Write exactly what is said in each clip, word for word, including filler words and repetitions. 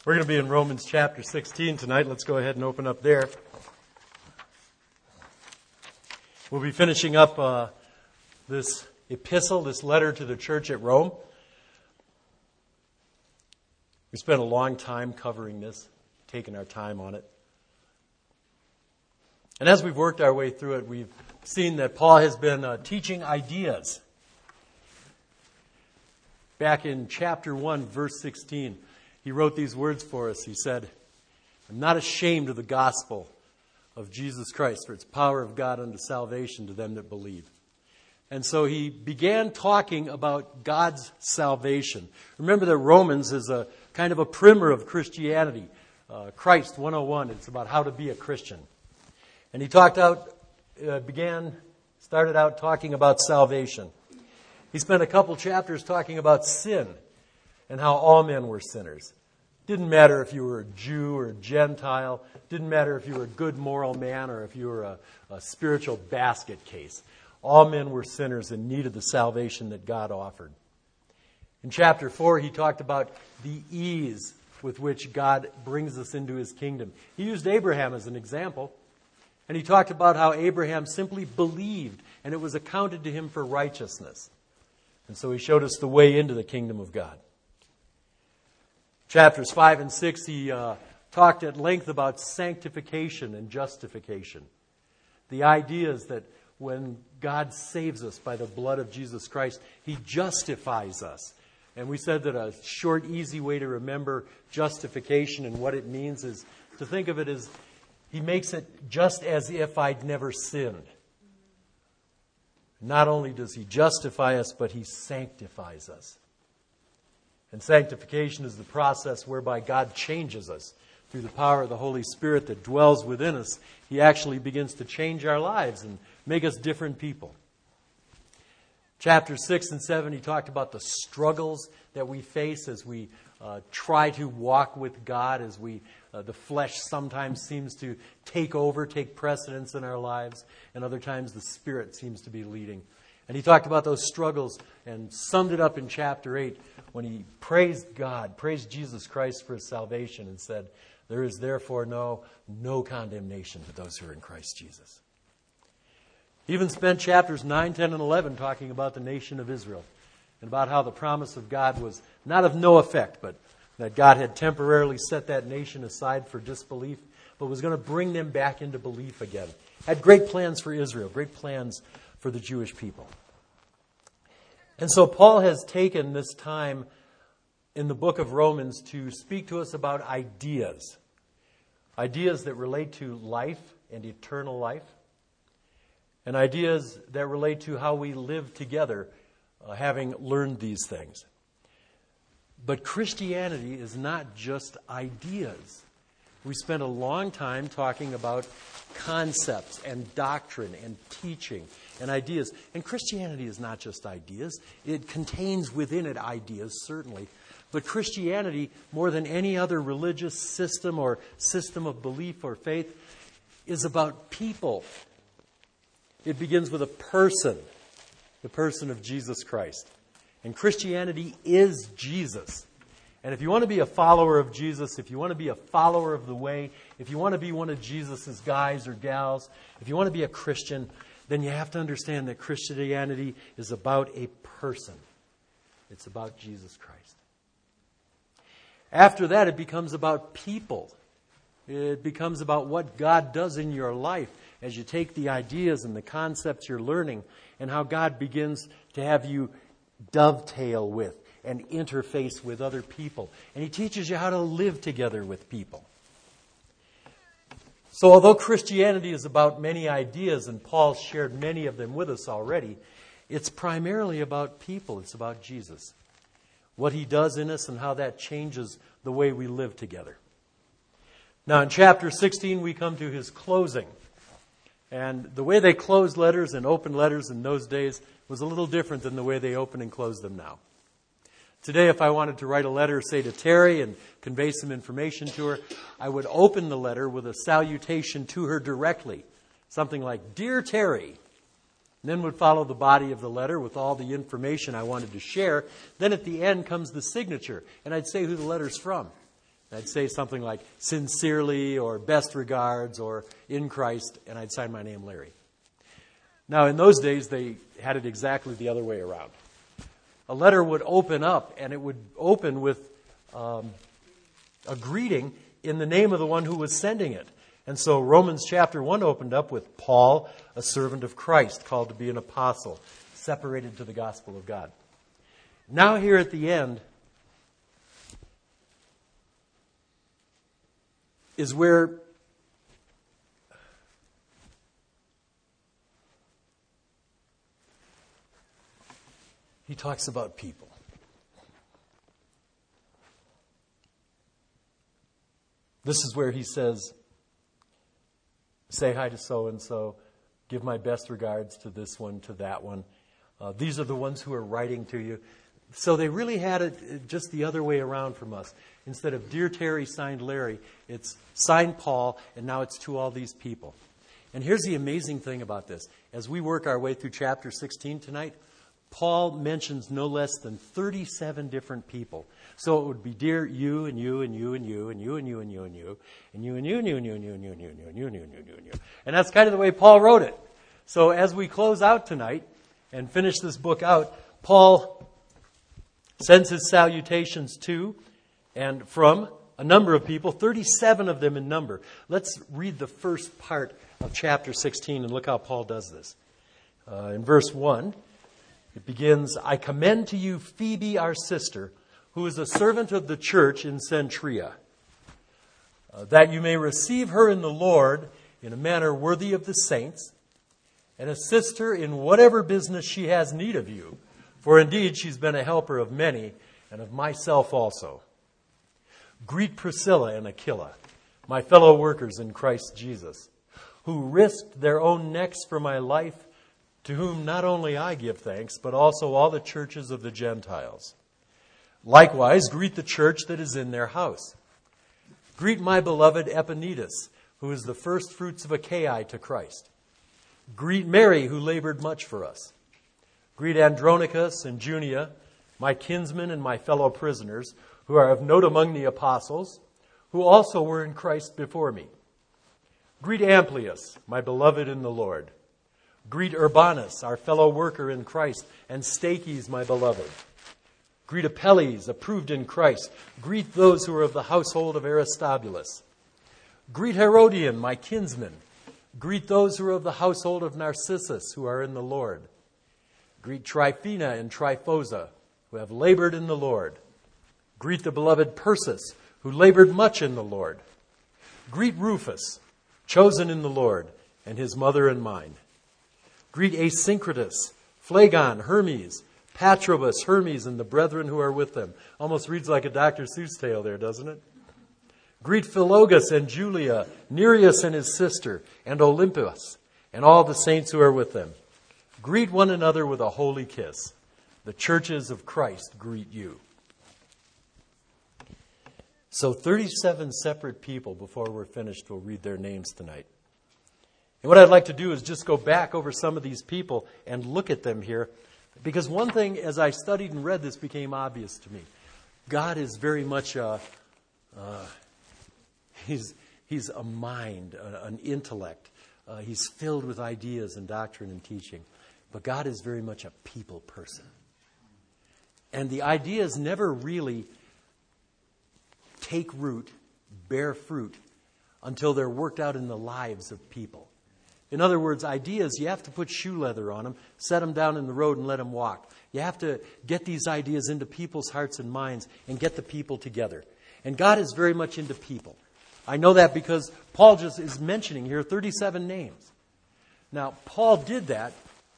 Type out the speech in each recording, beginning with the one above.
We're going to be in Romans chapter sixteen tonight. Let's go ahead and open up there. We'll be finishing up uh, this epistle, this letter to the church at Rome. We spent a long time covering this, taking our time on it. And as we've worked our way through it, we've seen that Paul has been uh, teaching ideas. Back in chapter one, verse sixteen, he wrote these words for us. He said, "I'm not ashamed of the gospel of Jesus Christ, for it's power of God unto salvation to them that believe." And so he began talking about God's salvation. Remember that Romans is a kind of a primer of Christianity. Uh, Christ one oh one, it's about how to be a Christian. And he talked out, uh, began, started out talking about salvation. He spent a couple chapters talking about sin and how all men were sinners. Didn't matter if you were a Jew or a Gentile. Didn't matter if you were a good moral man or if you were a, a spiritual basket case. All men were sinners in need of the salvation that God offered. In chapter four, he talked about the ease with which God brings us into His kingdom. He used Abraham as an example. And he talked about how Abraham simply believed and it was accounted to him for righteousness. And so he showed us the way into the kingdom of God. Chapters five and six, he uh, talked at length about sanctification and justification. The idea is that when God saves us by the blood of Jesus Christ, He justifies us. And we said that a short, easy way to remember justification and what it means is to think of it as He makes it just as if I'd never sinned. Not only does He justify us, but He sanctifies us. And sanctification is the process whereby God changes us. Through the power of the Holy Spirit that dwells within us, He actually begins to change our lives and make us different people. Chapters six and seven, he talked about the struggles that we face as we uh, try to walk with God, as we uh, the flesh sometimes seems to take over, take precedence in our lives, and other times the Spirit seems to be leading. And he talked about those struggles and summed it up in chapter eight when he praised God, praised Jesus Christ for His salvation and said, "There is therefore no, no condemnation to those who are in Christ Jesus." He even spent chapters nine, ten, and eleven talking about the nation of Israel and about how the promise of God was not of no effect, but that God had temporarily set that nation aside for disbelief, but was going to bring them back into belief again. Had great plans for Israel, great plans for the Jewish people. And so Paul has taken this time in the book of Romans to speak to us about ideas. Ideas that relate to life and eternal life. And ideas that relate to how we live together, uh, having learned these things. But Christianity is not just ideas. We spent a long time talking about concepts and doctrine and teaching and ideas. And Christianity is not just ideas. It contains within it ideas, certainly. But Christianity, more than any other religious system or system of belief or faith, is about people. It begins with a person, the person of Jesus Christ. And Christianity is Jesus. And if you want to be a follower of Jesus, if you want to be a follower of the way, if you want to be one of Jesus' guys or gals, if you want to be a Christian, then you have to understand that Christianity is about a person. It's about Jesus Christ. After that, it becomes about people. It becomes about what God does in your life as you take the ideas and the concepts you're learning and how God begins to have you dovetail with and interface with other people. And He teaches you how to live together with people. So although Christianity is about many ideas, and Paul shared many of them with us already, it's primarily about people. It's about Jesus. What He does in us and how that changes the way we live together. Now in chapter sixteen we come to his closing. And the way they closed letters and opened letters in those days was a little different than the way they open and close them now. Today, if I wanted to write a letter, say to Terry, and convey some information to her, I would open the letter with a salutation to her directly. Something like, "Dear Terry." And then would follow the body of the letter with all the information I wanted to share. Then at the end comes the signature. And I'd say who the letter's from. I'd say something like sincerely or best regards or in Christ, and I'd sign my name Larry. Now, in those days, they had it exactly the other way around. A letter would open up, and it would open with um, a greeting in the name of the one who was sending it. And so Romans chapter one opened up with Paul, a servant of Christ, called to be an apostle, separated to the gospel of God. Now here at the end is where he talks about people. This is where he says, say hi to so-and-so, give my best regards to this one, to that one. Uh, these are the ones who are writing to you. So they really had it just the other way around from us. Instead of Dear Terry, signed Larry, it's signed Paul, and now it's to all these people. And here's the amazing thing about this. As we work our way through chapter sixteen tonight, Paul mentions no less than thirty-seven different people. So it would be dear you and you and you and you and you and you and you and you and you and you and you and you and you and you and you and you and you and you and you and you. And that's kind of the way Paul wrote it. So as we close out tonight and finish this book out, Paul sends his salutations to and from a number of people, thirty-seven of them in number. Let's read the first part of chapter sixteen and look how Paul does this. Uh, in verse one, it begins, I commend to you Phoebe, our sister, who is a servant of the church in Cenchrea, uh, that you may receive her in the Lord in a manner worthy of the saints, and assist her in whatever business she has need of you. For indeed she's been a helper of many, and of myself also. Greet Priscilla and Aquila, my fellow workers in Christ Jesus, who risked their own necks for my life, to whom not only I give thanks, but also all the churches of the Gentiles. Likewise, greet the church that is in their house. Greet my beloved Epaenetus, who is the first fruits of Achaia to Christ. Greet Mary, who labored much for us. Greet Andronicus and Junia, my kinsmen and my fellow prisoners, who are of note among the apostles, who also were in Christ before me. Greet Amplias, my beloved in the Lord. Greet Urbanus, our fellow worker in Christ, and Stachys, my beloved. Greet Apelles, approved in Christ. Greet those who are of the household of Aristobulus. Greet Herodion, my kinsman. Greet those who are of the household of Narcissus, who are in the Lord. Greet Tryphena and Tryphosa, who have labored in the Lord. Greet the beloved Persis, who labored much in the Lord. Greet Rufus, chosen in the Lord, and his mother and mine. Greet Asyncritus, Phlegon, Hermes, Patrobus, Hermes, and the brethren who are with them. Almost reads like a Doctor Seuss tale there, doesn't it? Greet Philogus and Julia, Nereus and his sister, and Olympus, and all the saints who are with them. Greet one another with a holy kiss. The churches of Christ greet you. So thirty-seven separate people, before we're finished, will read their names tonight. And what I'd like to do is just go back over some of these people and look at them here. Because one thing, as I studied and read this, became obvious to me. God is very much a, uh, he's, he's a mind, a, an intellect. Uh, he's filled with ideas and doctrine and teaching. But God is very much a people person. And the ideas never really take root, bear fruit, until they're worked out in the lives of people. In other words, ideas, you have to put shoe leather on them, set them down in the road and let them walk. You have to get these ideas into people's hearts and minds and get the people together. And God is very much into people. I know that because Paul just is mentioning here thirty-seven names. Now, Paul did that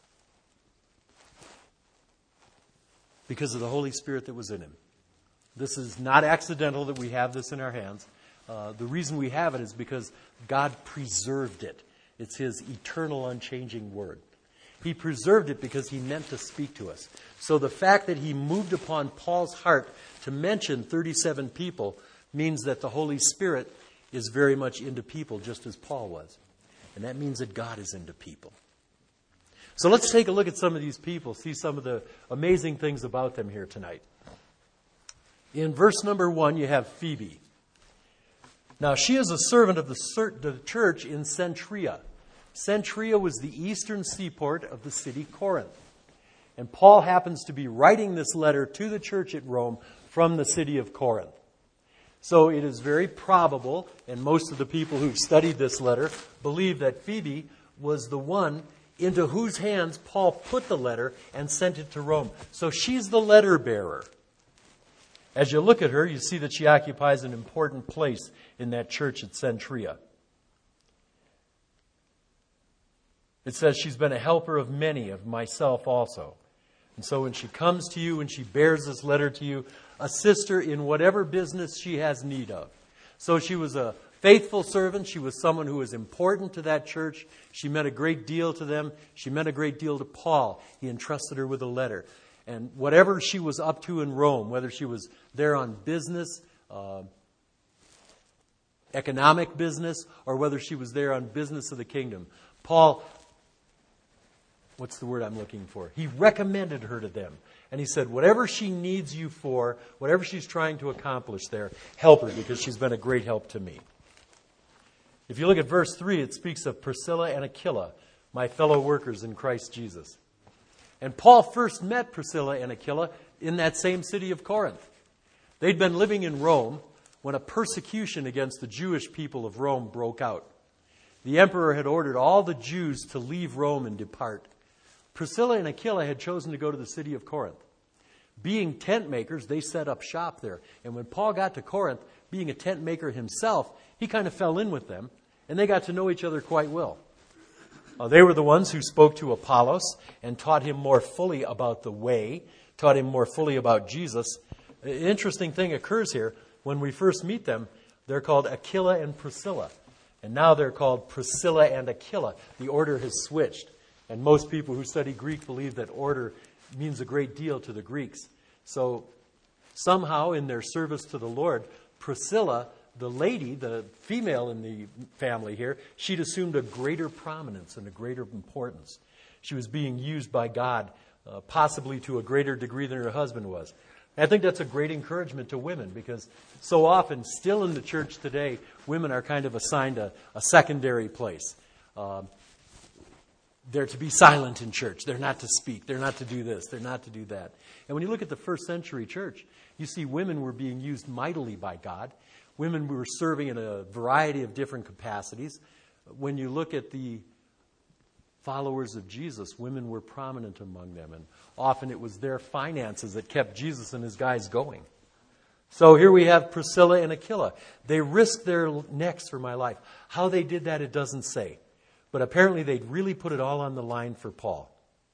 because of the Holy Spirit that was in him. This is not accidental that we have this in our hands. Uh, the reason we have it is because God preserved it. It's His eternal, unchanging Word. He preserved it because He meant to speak to us. So the fact that He moved upon Paul's heart to mention thirty-seven people means that the Holy Spirit is very much into people, just as Paul was. And that means that God is into people. So let's take a look at some of these people, see some of the amazing things about them here tonight. In verse number one, you have Phoebe. Now, she is a servant of the the church in Cenchrea. Cenchrea was the eastern seaport of the city Corinth. And Paul happens to be writing this letter to the church at Rome from the city of Corinth. So it is very probable, and most of the people who've studied this letter believe that Phoebe was the one into whose hands Paul put the letter and sent it to Rome. So she's the letter bearer. As you look at her, you see that she occupies an important place in that church at Cenchrea. It says she's been a helper of many, of myself also. And so when she comes to you and she bears this letter to you, assist her in whatever business she has need of. So she was a faithful servant. She was someone who was important to that church. She meant a great deal to them. She meant a great deal to Paul. He entrusted her with a letter. And whatever she was up to in Rome, whether she was there on business, uh, economic business, or whether she was there on business of the kingdom, Paul, what's the word I'm looking for? He recommended her to them. And he said, whatever she needs you for, whatever she's trying to accomplish there, help her, because she's been a great help to me. If you look at verse three, it speaks of Priscilla and Aquila, my fellow workers in Christ Jesus. And Paul first met Priscilla and Aquila in that same city of Corinth. They'd been living in Rome when a persecution against the Jewish people of Rome broke out. The emperor had ordered all the Jews to leave Rome and depart. Priscilla and Aquila had chosen to go to the city of Corinth. Being tent makers, they set up shop there. And when Paul got to Corinth, being a tent maker himself, he kind of fell in with them, and they got to know each other quite well. Uh, they were the ones who spoke to Apollos and taught him more fully about the way, taught him more fully about Jesus. An interesting thing occurs here. When we first meet them, they're called Aquila and Priscilla. And now they're called Priscilla and Aquila. The order has switched. And most people who study Greek believe that order means a great deal to the Greeks. So somehow in their service to the Lord, Priscilla, the lady, the female in the family here, she'd assumed a greater prominence and a greater importance. She was being used by God, uh, possibly to a greater degree than her husband was. I think that's a great encouragement to women, because so often, still in the church today, women are kind of assigned a, a secondary place. Um, they're to be silent in church. They're not to speak. They're not to do this. They're not to do that. And when you look at the first century church, you see women were being used mightily by God. Women were serving in a variety of different capacities. When you look at the followers of Jesus, women were prominent among them. And often it was their finances that kept Jesus and his guys going. So here we have Priscilla and Aquila. They risked their necks for my life. How they did that, it doesn't say. But apparently they'd really put it all on the line for Paul.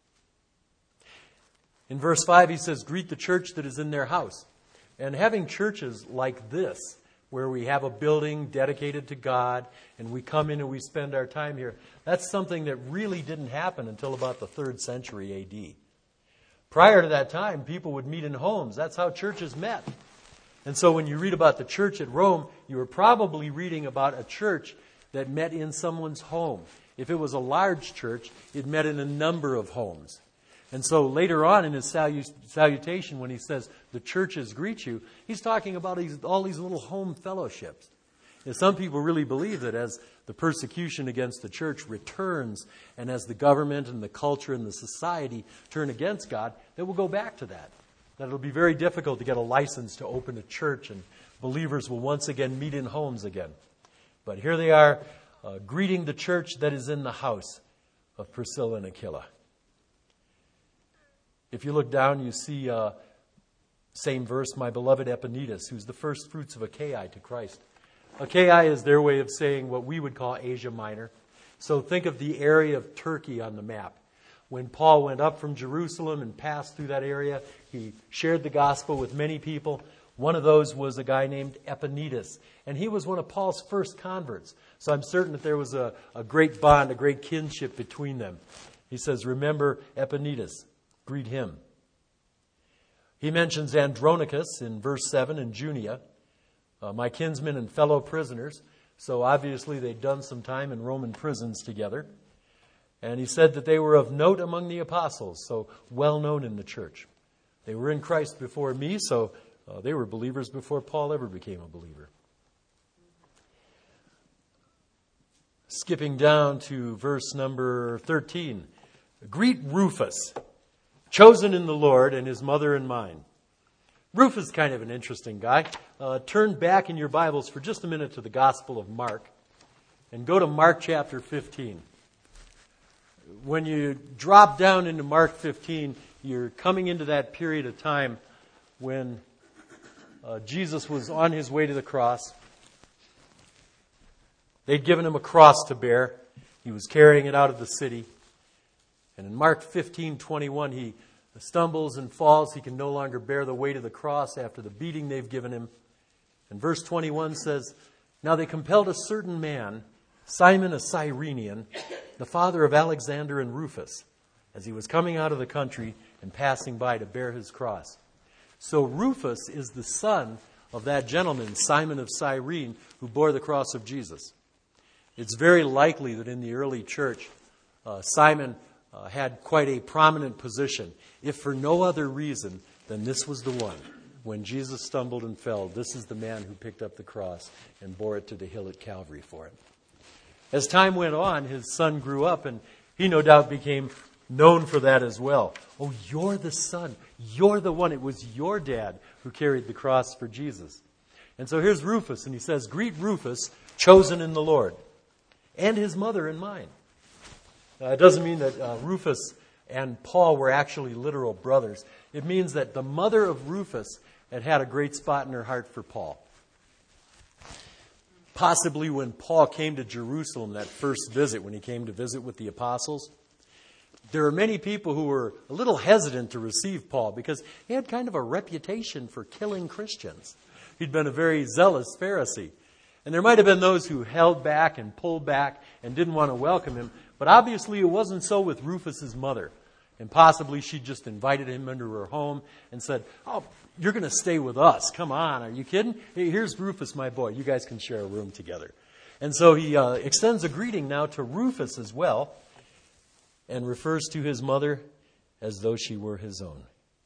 In verse five, he says, greet the church that is in their house. And having churches like this, where we have a building dedicated to God, and we come in and we spend our time here, that's something that really didn't happen until about the third century A D. Prior to that time, people would meet in homes. That's how churches met. And so when you read about the church at Rome, you were probably reading about a church that met in someone's home. If it was a large church, it met in a number of homes. And so later on in his salutation, when he says, the churches greet you, he's talking about all these little home fellowships. And some people really believe that as the persecution against the church returns, and as the government and the culture and the society turn against God, that we'll go back to that. That it'll be very difficult to get a license to open a church, and believers will once again meet in homes again. But here they are, uh, greeting the church that is in the house of Priscilla and Aquila. If you look down, you see, uh, same verse, my beloved Epaenetus, who's the first fruits of Achaia to Christ. Achaia is their way of saying what we would call Asia Minor. So think of the area of Turkey on the map. When Paul went up from Jerusalem and passed through that area, he shared the gospel with many people. One of those was a guy named Epaenetus, and he was one of Paul's first converts. So I'm certain that there was a, a great bond, a great kinship between them. He says, remember Epaenetus. Greet him. He mentions Andronicus in verse seven and Junia, uh, my kinsmen and fellow prisoners. So obviously they'd done some time in Roman prisons together. And he said that they were of note among the apostles, so well known in the church. They were in Christ before me, so uh, they were believers before Paul ever became a believer. skipping down to verse number thirteen. Greet Rufus, chosen in the Lord, and his mother and mine. Rufus is kind of an interesting guy. Uh, turn back in your Bibles for just a minute to the Gospel of Mark and go to Mark chapter fifteen. When you drop down into Mark fifteen, you're coming into that period of time when uh, Jesus was on his way to the cross. They'd given him a cross to bear. He was carrying it out of the city. And in Mark fifteen twenty-one, he stumbles and falls. He can no longer bear the weight of the cross after the beating they've given him. And verse twenty-one says, Now they compelled a certain man, Simon a Cyrenian, the father of Alexander and Rufus, as he was coming out of the country and passing by to bear his cross. So Rufus is the son of that gentleman, Simon of Cyrene, who bore the cross of Jesus. It's very likely that in the early church, uh, Simon uh, had quite a prominent position, if for no other reason than this was the one. When Jesus stumbled and fell, this is the man who picked up the cross and bore it to the hill at Calvary for him. As time went on, his son grew up, and he no doubt became known for that as well. Oh, you're the son. You're the one. It was your dad who carried the cross for Jesus. And so here's Rufus, and he says, Greet Rufus, chosen in the Lord, and his mother and mine. Uh, it doesn't mean that uh, Rufus and Paul were actually literal brothers. It means that the mother of Rufus had had a great spot in her heart for Paul. Possibly when Paul came to Jerusalem, that first visit, when he came to visit with the apostles, there were many people who were a little hesitant to receive Paul because he had kind of a reputation for killing Christians. He'd been a very zealous Pharisee. And there might have been those who held back and pulled back and didn't want to welcome him. But obviously it wasn't so with Rufus's mother. And possibly she just invited him into her home and said, oh, you're going to stay with us. Come on, are you kidding? Hey, here's Rufus, my boy. You guys can share a room together. And so he uh, extends a greeting now to Rufus as well and refers to his mother as though she were his own.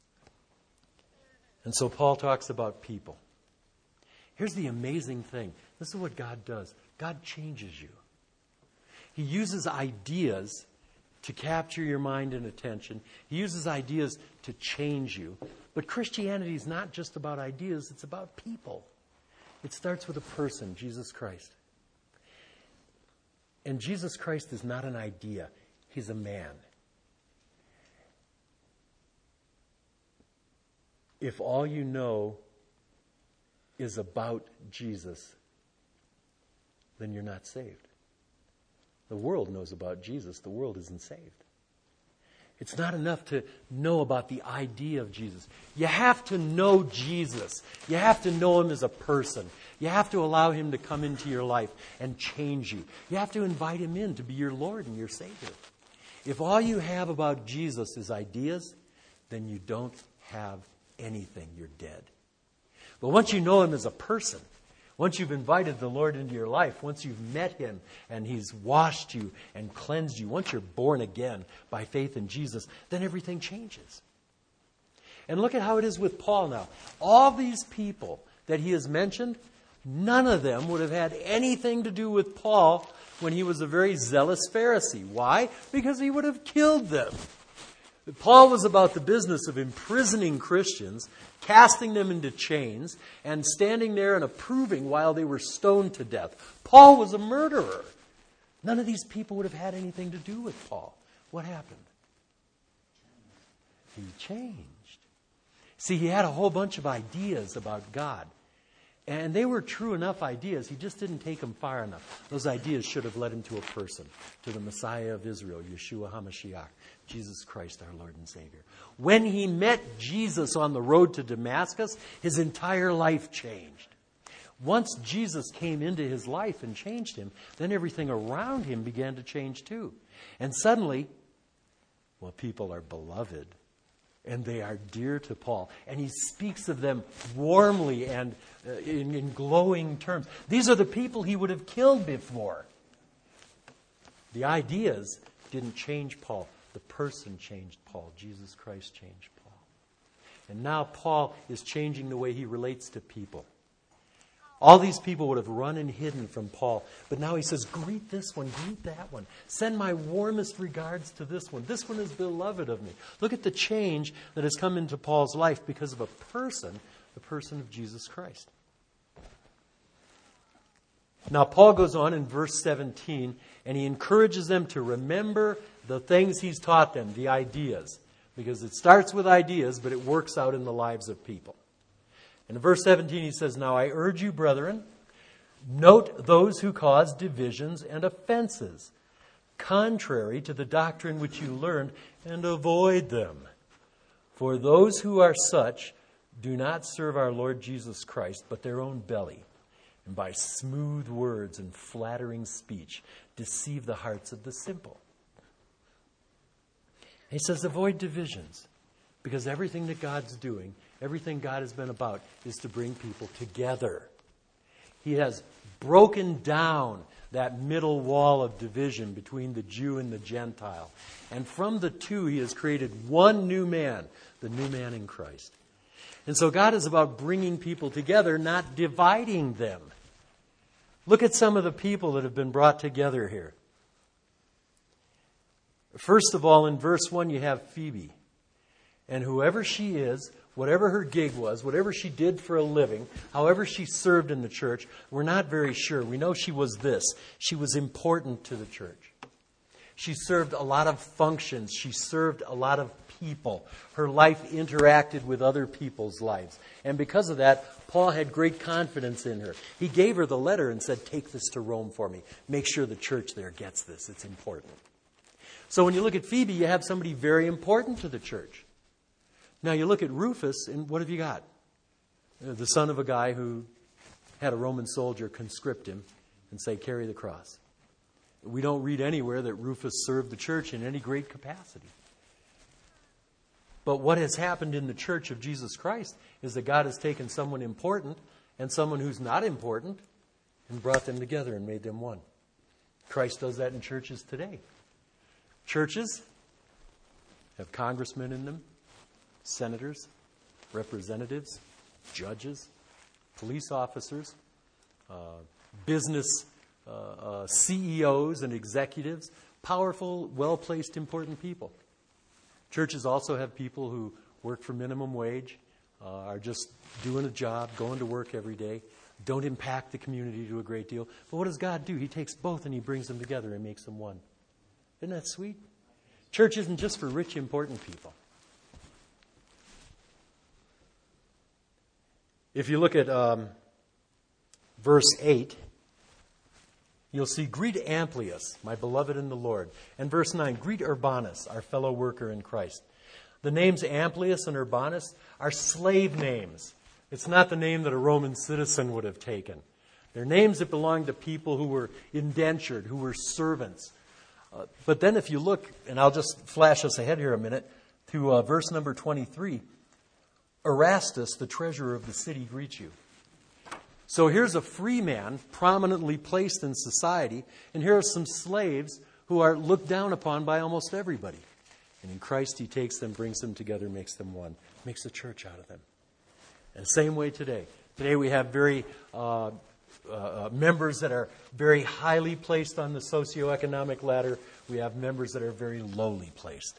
And so Paul talks about people. Here's the amazing thing. This is what God does. God changes you. He uses ideas to capture your mind and attention. He uses ideas to change you. But Christianity is not just about ideas, it's about people. It starts with a person, Jesus Christ. And Jesus Christ is not an idea, he's a man. If all you know is about Jesus, then you're not saved. The world knows about Jesus. The world isn't saved. It's not enough to know about the idea of Jesus. You have to know Jesus. You have to know him as a person. You have to allow him to come into your life and change you. You have to invite him in to be your Lord and your Savior. If all you have about Jesus is ideas, then you don't have anything. You're dead. But once you know him as a person, once you've invited the Lord into your life, once you've met him and he's washed you and cleansed you, once you're born again by faith in Jesus, then everything changes. And look at how it is with Paul now. All these people that he has mentioned, none of them would have had anything to do with Paul when he was a very zealous Pharisee. Why? Because he would have killed them. Paul was about the business of imprisoning Christians, casting them into chains, and standing there and approving while they were stoned to death. Paul was a murderer. None of these people would have had anything to do with Paul. What happened? He changed. See, he had a whole bunch of ideas about God. And they were true enough ideas. He just didn't take them far enough. Those ideas should have led him to a person, to the Messiah of Israel, Yeshua HaMashiach, Jesus Christ, our Lord and Savior. When he met Jesus on the road to Damascus, his entire life changed. Once Jesus came into his life and changed him, then everything around him began to change too. And suddenly, well, people are beloved. And they are dear to Paul. And he speaks of them warmly and uh, in, in glowing terms. These are the people he would have killed before. The ideas didn't change Paul. The person changed Paul. Jesus Christ changed Paul. And now Paul is changing the way he relates to people. All these people would have run and hidden from Paul. But now he says, greet this one, greet that one. Send my warmest regards to this one. This one is beloved of me. Look at the change that has come into Paul's life because of a person, the person of Jesus Christ. Now, Paul goes on in verse seventeen, and he encourages them to remember the things he's taught them, the ideas. Because it starts with ideas, but it works out in the lives of people. And in verse seventeen he says, now I urge you, brethren, note those who cause divisions and offenses, contrary to the doctrine which you learned, and avoid them. For those who are such do not serve our Lord Jesus Christ, but their own belly, and by smooth words and flattering speech deceive the hearts of the simple. He says, avoid divisions, because everything that God's doing, everything God has been about, is to bring people together. He has broken down that middle wall of division between the Jew and the Gentile. And from the two, he has created one new man, the new man in Christ. And so God is about bringing people together, not dividing them. Look at some of the people that have been brought together here. First of all, in verse one, you have Phoebe. And whoever she is, whatever her gig was, whatever she did for a living, however she served in the church, we're not very sure. We know she was this. She was important to the church. She served a lot of functions. She served a lot of people. Her life interacted with other people's lives. And because of that, Paul had great confidence in her. He gave her the letter and said, take this to Rome for me. Make sure the church there gets this. It's important. So when you look at Phoebe, you have somebody very important to the church. Now you look at Rufus, and what have you got? The son of a guy who had a Roman soldier conscript him and say, carry the cross. We don't read anywhere that Rufus served the church in any great capacity. But what has happened in the church of Jesus Christ is that God has taken someone important and someone who's not important and brought them together and made them one. Christ does that in churches today. Churches have congressmen in them, senators, representatives, judges, police officers, uh, business uh, uh, C E Os and executives, powerful, well-placed, important people. Churches also have people who work for minimum wage, uh, are just doing a job, going to work every day, don't impact the community to a great deal. But what does God do? He takes both and he brings them together and makes them one. Isn't that sweet? Church isn't just for rich, important people. If you look at um, verse eight, you'll see, greet Amplias, my beloved in the Lord. And verse nine, greet Urbanus, our fellow worker in Christ. The names Amplias and Urbanus are slave names. It's not the name that a Roman citizen would have taken. They're names that belong to people who were indentured, who were servants. Uh, but then if you look, and I'll just flash us ahead here a minute, to uh, verse number twenty-three, Erastus, the treasurer of the city, greets you. So here's a free man, prominently placed in society, and here are some slaves who are looked down upon by almost everybody. And in Christ, he takes them, brings them together, makes them one, makes a church out of them. And the same way today. Today we have very uh, uh, members that are very highly placed on the socioeconomic ladder. We have members that are very lowly placed.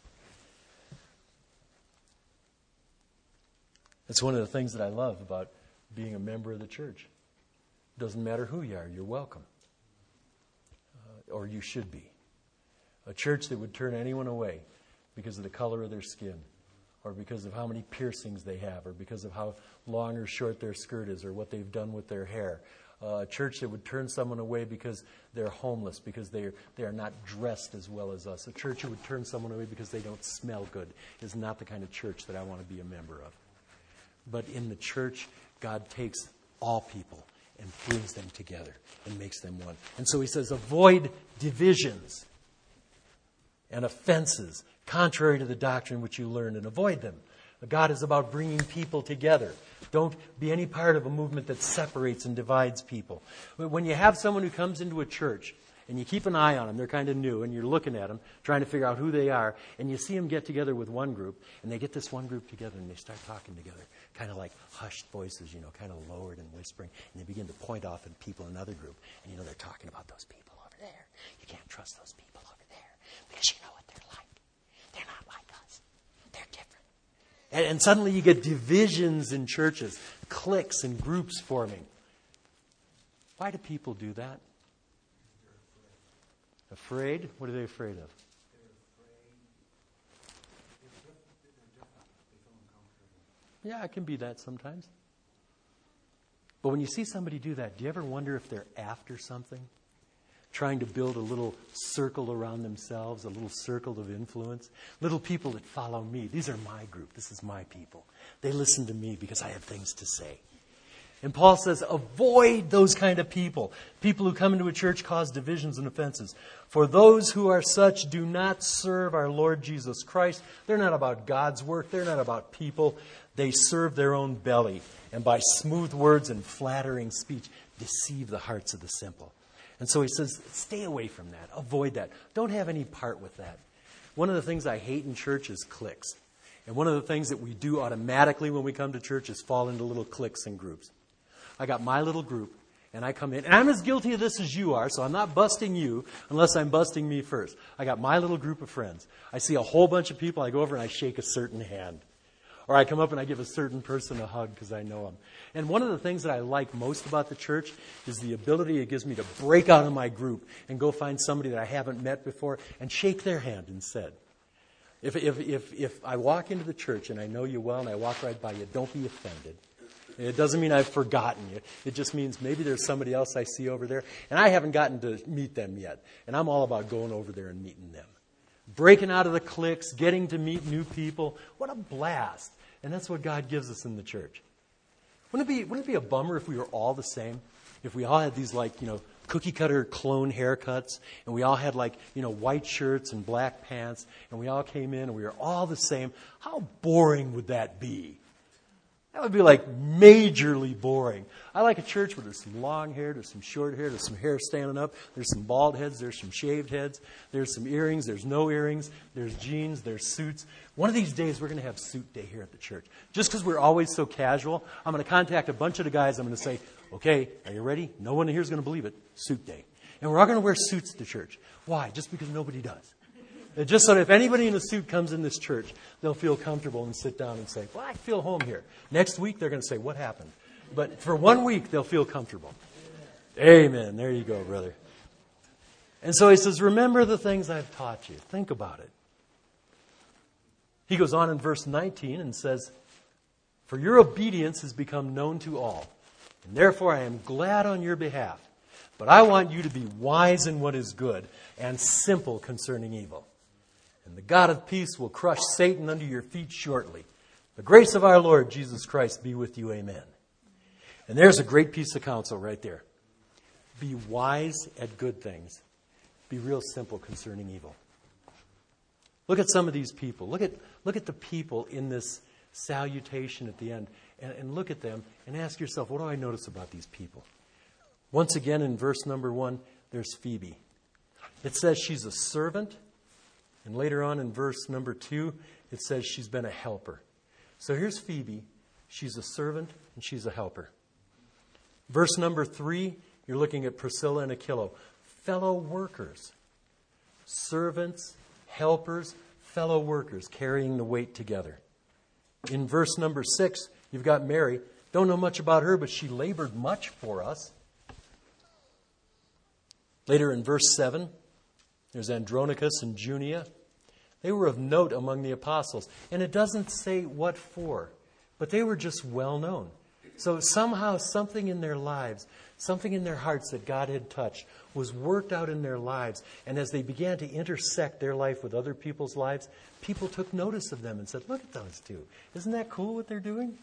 It's one of the things that I love about being a member of the church. It doesn't matter who you are, you're welcome. Uh, or you should be. A church that would turn anyone away because of the color of their skin, or because of how many piercings they have, or because of how long or short their skirt is, or what they've done with their hair. Uh, a church that would turn someone away because they're homeless, because they are, they are not dressed as well as us. A church that would turn someone away because they don't smell good is not the kind of church that I want to be a member of. But in the church, God takes all people and brings them together and makes them one. And so he says, avoid divisions and offenses contrary to the doctrine which you learned, and avoid them. God is about bringing people together. Don't be any part of a movement that separates and divides people. When you have someone who comes into a church and you keep an eye on them. They're kind of new, and you're looking at them, trying to figure out who they are, and you see them get together with one group, and they get this one group together, and they start talking together, kind of like hushed voices, you know, kind of lowered and whispering, and they begin to point off at people in another group, and you know they're talking about those people over there. You can't trust those people over there, because you know what they're like. They're not like us. They're different. And, and suddenly you get divisions in churches, cliques and groups forming. Why do people do that? Afraid? What are they afraid of? Yeah, it can be that sometimes. But when you see somebody do that, do you ever wonder if they're after something? Trying to build a little circle around themselves, a little circle of influence. Little people that follow me. These are my group. This is my people. They listen to me because I have things to say. And Paul says, avoid those kind of people. People who come into a church cause divisions and offenses. For those who are such do not serve our Lord Jesus Christ. They're not about God's work. They're not about people. They serve their own belly. And by smooth words and flattering speech, deceive the hearts of the simple. And so he says, stay away from that. Avoid that. Don't have any part with that. One of the things I hate in church is cliques. And one of the things that we do automatically when we come to church is fall into little cliques and groups. I got my little group, and I come in. And I'm as guilty of this as you are, so I'm not busting you unless I'm busting me first. I got my little group of friends. I see a whole bunch of people. I go over and I shake a certain hand. Or I come up and I give a certain person a hug because I know them. And one of the things that I like most about the church is the ability it gives me to break out of my group and go find somebody that I haven't met before and shake their hand instead. If, if, if, if I walk into the church and I know you well and I walk right by you, don't be offended. It doesn't mean I've forgotten you. It just means maybe there's somebody else I see over there, and I haven't gotten to meet them yet. And I'm all about going over there and meeting them. Breaking out of the cliques, getting to meet new people. What a blast. And that's what God gives us in the church. Wouldn't it be, wouldn't it be a bummer if we were all the same? If we all had these, like, you know, cookie-cutter clone haircuts, and we all had, like, you know, white shirts and black pants, and we all came in and we were all the same. How boring would that be? That would be like majorly boring. I like a church where there's some long hair, there's some short hair, there's some hair standing up, there's some bald heads, there's some shaved heads, there's some earrings, there's no earrings, there's jeans, there's suits. One of these days we're going to have suit day here at the church. Just because we're always so casual, I'm going to contact a bunch of the guys. I'm going to say, okay, are you ready? No one here is going to believe it. Suit day. And we're all going to wear suits to church. Why? Just because nobody does. Just so that if anybody in a suit comes in this church, they'll feel comfortable and sit down and say, well, I feel home here. Next week, they're going to say, what happened? But for one week, they'll feel comfortable. Amen. There you go, brother. And so he says, remember the things I've taught you. Think about it. He goes on in verse nineteen and says, for your obedience has become known to all, and therefore I am glad on your behalf. But I want you to be wise in what is good and simple concerning evil. And the God of peace will crush Satan under your feet shortly. The grace of our Lord Jesus Christ be with you. Amen. And there's a great piece of counsel right there. Be wise at good things. Be real simple concerning evil. Look at some of these people. Look at, look at the people in this salutation at the end. And, and look at them and ask yourself, what do I notice about these people? Once again, in verse number one, there's Phoebe. It says she's a servant. And later on in verse number two, it says she's been a helper. So here's Phoebe. She's a servant and she's a helper. Verse number three, you're looking at Priscilla and Aquila. Fellow workers. Servants, helpers, fellow workers carrying the weight together. In verse number six, you've got Mary. Don't know much about her, but she labored much for us. Later in verse seven, there's Andronicus and Junia. They were of note among the apostles. And it doesn't say what for, but they were just well known. So somehow something in their lives, something in their hearts that God had touched was worked out in their lives. And as they began to intersect their life with other people's lives, people took notice of them and said, look at those two. Isn't that cool what they're doing?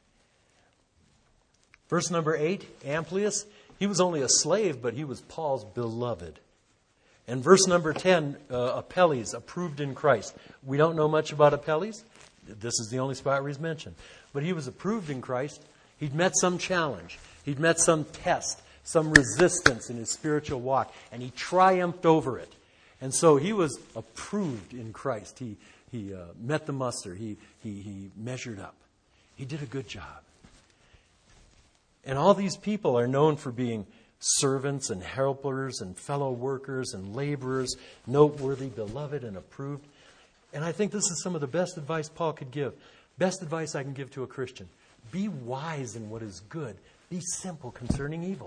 Verse number eight, Amplius. He was only a slave, but he was Paul's beloved. And verse number ten, uh, Apelles, approved in Christ. We don't know much about Apelles. This is the only spot where he's mentioned. But he was approved in Christ. He'd met some challenge. He'd met some test some resistance in his spiritual walk, and he triumphed over it. And so he was approved in Christ. He he uh, met the muster. He, he he measured up. He did a good job. And all these people are known for being servants and helpers and fellow workers and laborers, noteworthy, beloved, and approved. And I think this is some of the best advice Paul could give. Best advice I can give to a Christian. Be wise in what is good. Be simple concerning evil.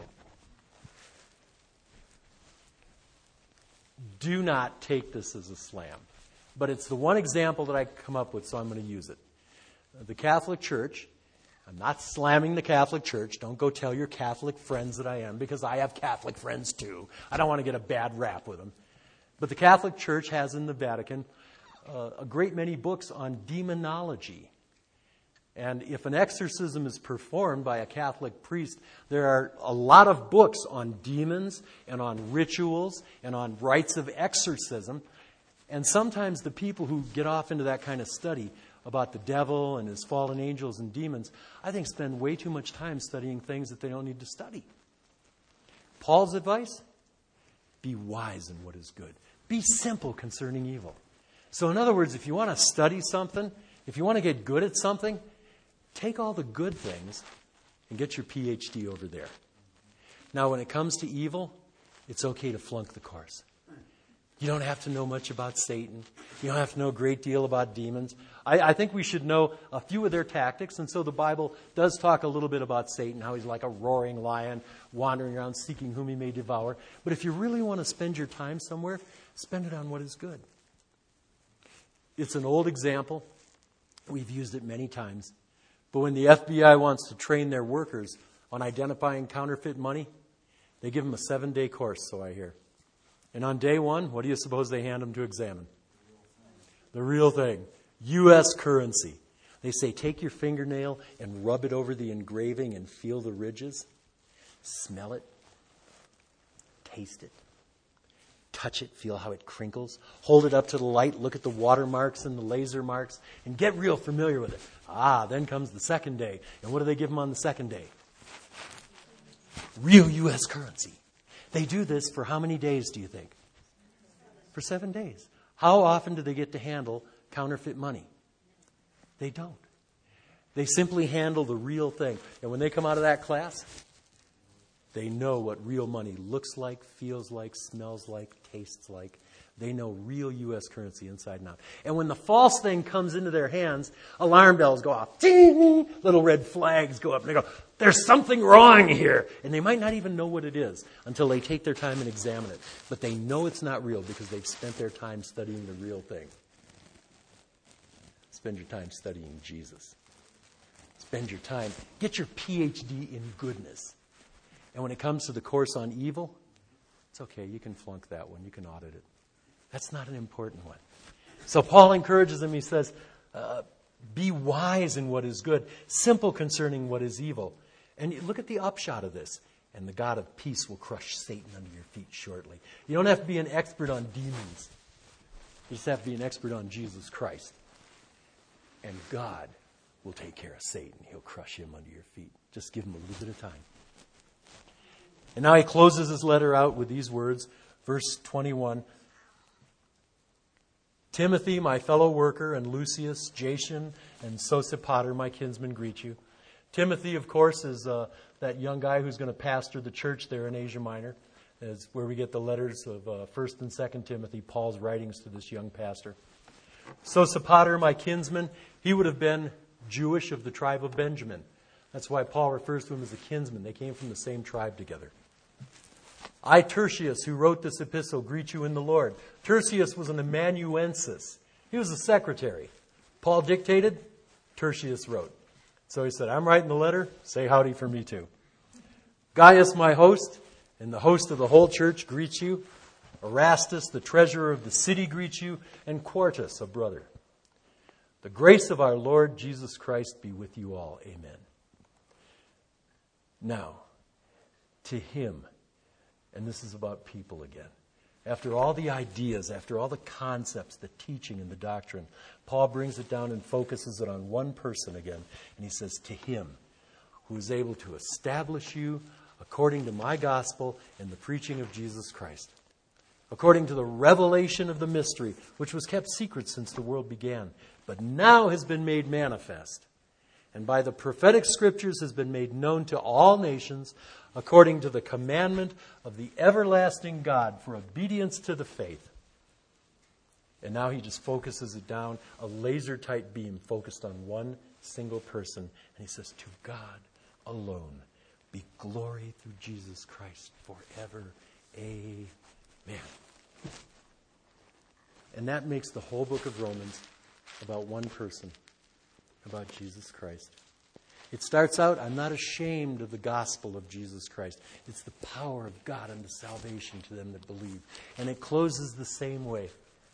Do not take this as a slam. But it's the one example that I come up with, so I'm going to use it. The Catholic Church, I'm not slamming the Catholic Church. Don't go tell your Catholic friends that I am, because I have Catholic friends too. I don't want to get a bad rap with them. But the Catholic Church has in the Vatican uh, a great many books on demonology. And if an exorcism is performed by a Catholic priest, there are a lot of books on demons and on rituals and on rites of exorcism. And sometimes the people who get off into that kind of study about the devil and his fallen angels and demons, I think spend way too much time studying things that they don't need to study. Paul's advice? Be wise in what is good. Be simple concerning evil. So in other words, if you want to study something, if you want to get good at something, take all the good things and get your P H D over there. Now, when it comes to evil, it's okay to flunk the course. You don't have to know much about Satan. You don't have to know a great deal about demons. I, I think we should know a few of their tactics. And so the Bible does talk a little bit about Satan, how he's like a roaring lion, wandering around seeking whom he may devour. But if you really want to spend your time somewhere, spend it on what is good. It's an old example. We've used it many times. But when the F B I wants to train their workers on identifying counterfeit money, they give them a seven-day course, so I hear. And on day one, what do you suppose they hand them to examine? The real thing. U S currency. They say, take your fingernail and rub it over the engraving and feel the ridges. Smell it. Taste it. Touch it. Feel how it crinkles. Hold it up to the light. Look at the watermarks and the laser marks. And get real familiar with it. Ah, then comes the second day. And what do they give them on the second day? Real U S currency. They do this for how many days, do you think? For seven days. How often do they get to handle counterfeit money? They don't. They simply handle the real thing. And when they come out of that class, they know what real money looks like, feels like, smells like, tastes like. They know real U S currency inside and out. And when the false thing comes into their hands, alarm bells go off. Ding! Little red flags go up. And they go, there's something wrong here. And they might not even know what it is until they take their time and examine it. But they know it's not real because they've spent their time studying the real thing. Spend your time studying Jesus. Spend your time. Get your P H D in goodness. And when it comes to the course on evil, it's okay. You can flunk that one. You can audit it. That's not an important one. So Paul encourages them. He says, uh, be wise in what is good, simple concerning what is evil. And look at the upshot of this. And the God of peace will crush Satan under your feet shortly. You don't have to be an expert on demons. You just have to be an expert on Jesus Christ. And God will take care of Satan. He'll crush him under your feet. Just give him a little bit of time. And now he closes his letter out with these words, verse twenty-one. Timothy, my fellow worker, and Lucius, Jason, and Sosipater, my kinsmen, greet you. Timothy, of course, is uh, that young guy who's going to pastor the church there in Asia Minor. It's where we get the letters of uh, First and Second Timothy, Paul's writings to this young pastor. Sosipater, my kinsman, he would have been Jewish of the tribe of Benjamin. That's why Paul refers to him as a kinsman. They came from the same tribe together. I, Tertius, who wrote this epistle, greet you in the Lord. Tertius was an amanuensis. He was a secretary. Paul dictated, Tertius wrote. So he said, I'm writing the letter, say howdy for me too. Gaius, my host, and the host of the whole church greets you. Erastus, the treasurer of the city, greets you. And Quartus, a brother. The grace of our Lord Jesus Christ be with you all. Amen. Now, to him, and this is about people again. After all the ideas, after all the concepts, the teaching and the doctrine, Paul brings it down and focuses it on one person again. And he says, to him who is able to establish you according to my gospel and the preaching of Jesus Christ, according to the revelation of the mystery, which was kept secret since the world began, but now has been made manifest, and by the prophetic scriptures has been made known to all nations, according to the commandment of the everlasting God for obedience to the faith. And now he just focuses it down, a laser-tight beam focused on one single person. And he says, to God alone be glory through Jesus Christ forever. Amen. And that makes the whole book of Romans about one person, about Jesus Christ. It starts out, I'm not ashamed of the gospel of Jesus Christ. It's the power of God unto salvation to them that believe. And it closes the same way.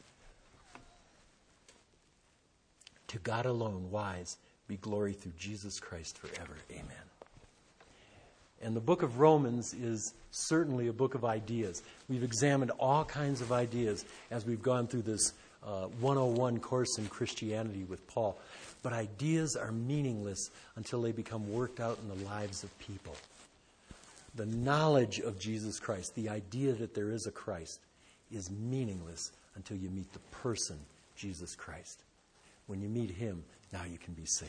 To God alone, wise, be glory through Jesus Christ forever. Amen. And the book of Romans is certainly a book of ideas. We've examined all kinds of ideas as we've gone through this uh, one oh one course in Christianity with Paul. But ideas are meaningless until they become worked out in the lives of people. The knowledge of Jesus Christ, the idea that there is a Christ, is meaningless until you meet the person, Jesus Christ. When you meet him, now you can be saved.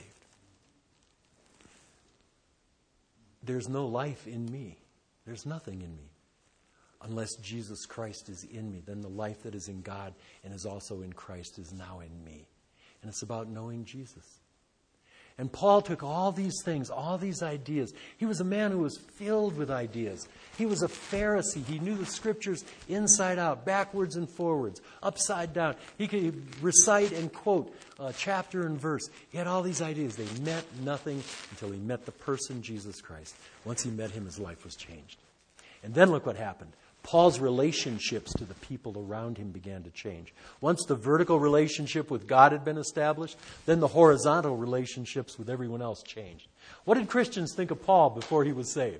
There's no life in me. There's nothing in me. Unless Jesus Christ is in me, then the life that is in God and is also in Christ is now in me. And it's about knowing Jesus. And Paul took all these things, all these ideas. He was a man who was filled with ideas. He was a Pharisee. He knew the scriptures inside out, backwards and forwards, upside down. He could recite and quote uh, chapter and verse. He had all these ideas. They meant nothing until he met the person, Jesus Christ. Once he met him, his life was changed. And then look what happened. Paul's relationships to the people around him began to change. Once the vertical relationship with God had been established, then the horizontal relationships with everyone else changed. What did Christians think of Paul before he was saved?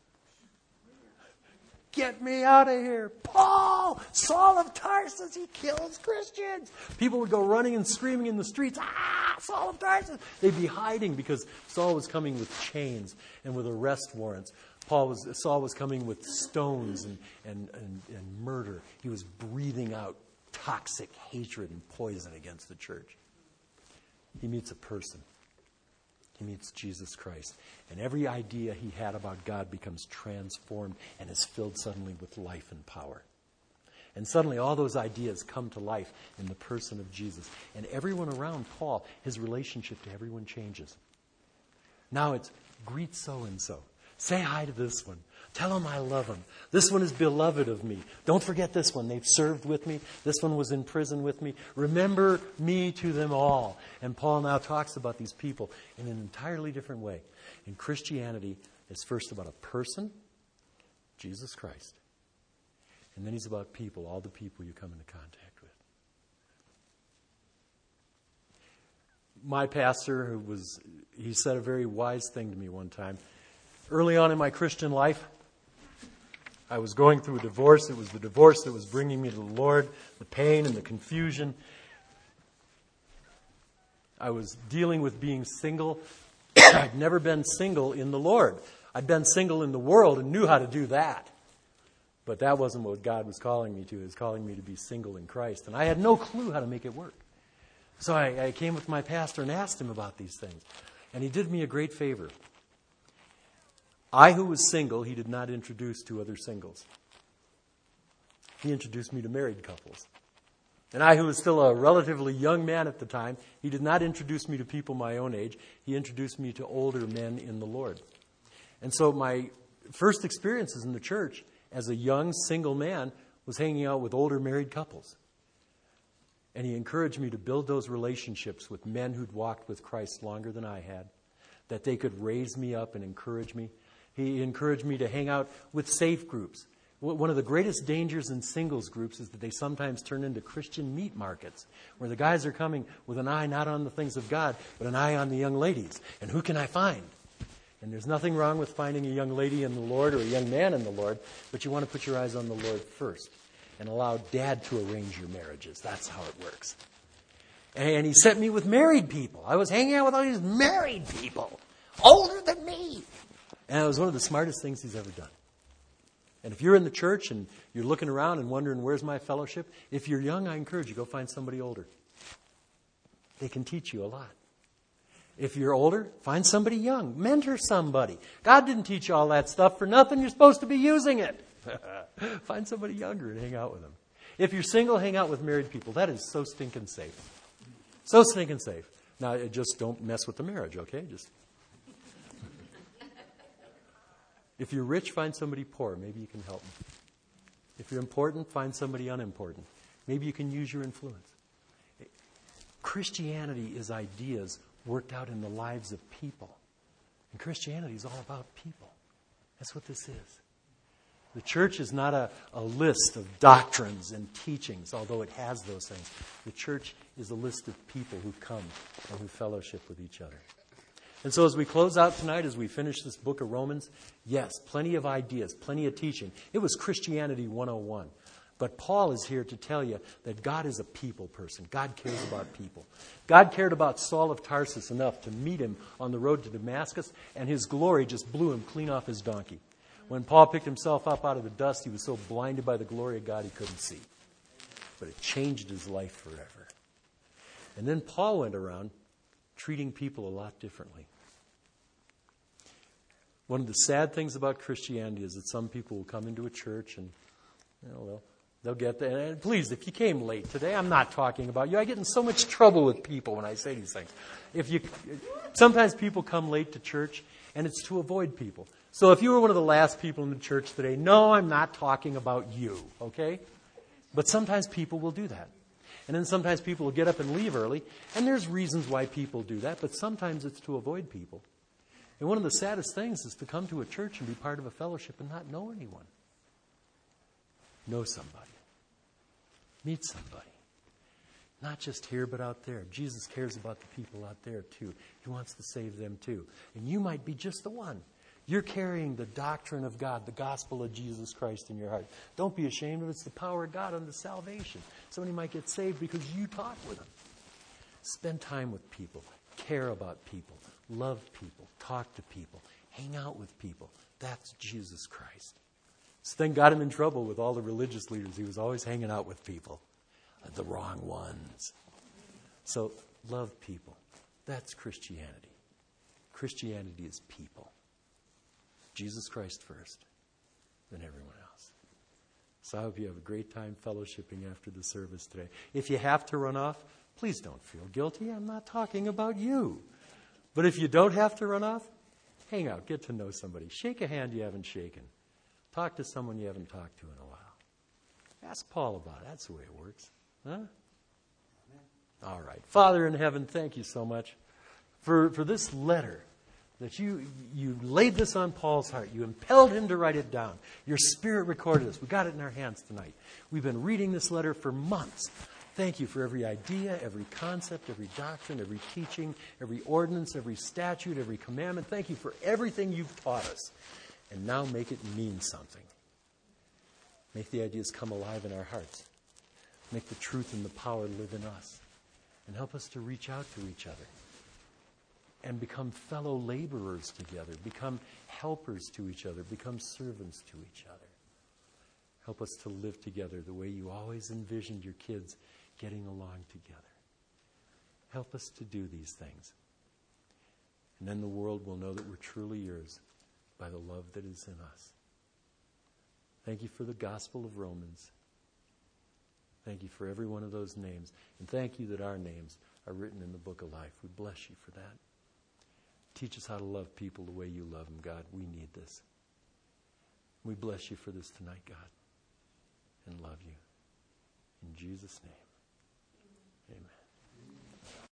Get me out of here. Paul, Saul of Tarsus, he kills Christians. People would go running and screaming in the streets, ah, Saul of Tarsus. They'd be hiding because Saul was coming with chains and with arrest warrants. Paul was, Saul was coming with stones and, and, and, and murder. He was breathing out toxic hatred and poison against the church. He meets a person. He meets Jesus Christ. And every idea he had about God becomes transformed and is filled suddenly with life and power. And suddenly all those ideas come to life in the person of Jesus. And everyone around Paul, his relationship to everyone changes. Now it's greet so-and-so. Say hi to this one. Tell him I love him. This one is beloved of me. Don't forget this one. They've served with me. This one was in prison with me. Remember me to them all. And Paul now talks about these people in an entirely different way. In Christianity, it's first about a person, Jesus Christ. And then he's about people, all the people you come into contact with. My pastor, who was, he said a very wise thing to me one time. Early on in my Christian life, I was going through a divorce. It was the divorce that was bringing me to the Lord, the pain and the confusion. I was dealing with being single. I'd never been single in the Lord. I'd been single in the world and knew how to do that. But that wasn't what God was calling me to. He was calling me to be single in Christ. And I had no clue how to make it work. So I, I came with my pastor and asked him about these things. And he did me a great favor. I, who was single, he did not introduce to other singles. He introduced me to married couples. And I, who was still a relatively young man at the time, he did not introduce me to people my own age. He introduced me to older men in the Lord. And so my first experiences in the church as a young single man was hanging out with older married couples. And he encouraged me to build those relationships with men who'd walked with Christ longer than I had, that they could raise me up and encourage me. He encouraged me to hang out with safe groups. One of the greatest dangers in singles groups is that they sometimes turn into Christian meat markets, where the guys are coming with an eye not on the things of God, but an eye on the young ladies. And who can I find? And there's nothing wrong with finding a young lady in the Lord or a young man in the Lord, but you want to put your eyes on the Lord first and allow Dad to arrange your marriages. That's how it works. And he sent me with married people. I was hanging out with all these married people, older than me. And it was one of the smartest things he's ever done. And if you're in the church and you're looking around and wondering, where's my fellowship? If you're young, I encourage you, go find somebody older. They can teach you a lot. If you're older, find somebody young. Mentor somebody. God didn't teach you all that stuff for nothing. You're supposed to be using it. Find somebody younger and hang out with them. If you're single, hang out with married people. That is so stinking safe. So stinking safe. Now, just don't mess with the marriage, okay? Just. If you're rich, find somebody poor. Maybe you can help them. If you're important, find somebody unimportant. Maybe you can use your influence. Christianity is ideas worked out in the lives of people. And Christianity is all about people. That's what this is. The church is not a, a list of doctrines and teachings, although it has those things. The church is a list of people who come and who fellowship with each other. And so as we close out tonight, as we finish this book of Romans, yes, plenty of ideas, plenty of teaching. It was Christianity one oh one. But Paul is here to tell you that God is a people person. God cares about people. God cared about Saul of Tarsus enough to meet him on the road to Damascus, and his glory just blew him clean off his donkey. When Paul picked himself up out of the dust, he was so blinded by the glory of God he couldn't see. But it changed his life forever. And then Paul went around treating people a lot differently. One of the sad things about Christianity is that some people will come into a church and, you know, they'll, they'll get there. And please, if you came late today, I'm not talking about you. I get in so much trouble with people when I say these things. If you, sometimes people come late to church, and it's to avoid people. So if you were one of the last people in the church today, no, I'm not talking about you, okay? But sometimes people will do that. And then sometimes people will get up and leave early, and there's reasons why people do that, but sometimes it's to avoid people. And one of the saddest things is to come to a church and be part of a fellowship and not know anyone. Know somebody. Meet somebody. Not just here, but out there. Jesus cares about the people out there, too. He wants to save them, too. And you might be just the one. You're carrying the doctrine of God, the gospel of Jesus Christ in your heart. Don't be ashamed of it. It's the power of God unto salvation. Somebody might get saved because you talk with them. Spend time with people. Care about people. Love people. Talk to people. Hang out with people. That's Jesus Christ. This thing got him in trouble with all the religious leaders. He was always hanging out with people. The wrong ones. So, love people. That's Christianity. Christianity is people. Jesus Christ first, then everyone else. So I hope you have a great time fellowshipping after the service today. If you have to run off, please don't feel guilty. I'm not talking about you. But if you don't have to run off, hang out, get to know somebody. Shake a hand you haven't shaken. Talk to someone you haven't talked to in a while. Ask Paul about it. That's the way it works. Huh? All right. Father in heaven, thank you so much for, for this letter that you you laid this on Paul's heart. You impelled him to write it down. Your Spirit recorded this. We got it in our hands tonight. We've been reading this letter for months. Thank you for every idea, every concept, every doctrine, every teaching, every ordinance, every statute, every commandment. Thank you for everything you've taught us. And now make it mean something. Make the ideas come alive in our hearts. Make the truth and the power live in us. And help us to reach out to each other. And become fellow laborers together. Become helpers to each other. Become servants to each other. Help us to live together the way you always envisioned your kids getting along together. Help us to do these things. And then the world will know that we're truly yours by the love that is in us. Thank you for the gospel of Romans. Thank you for every one of those names. And thank you that our names are written in the book of life. We bless you for that. Teach us how to love people the way you love them, God. We need this. We bless you for this tonight, God, and love you. In Jesus' name, amen.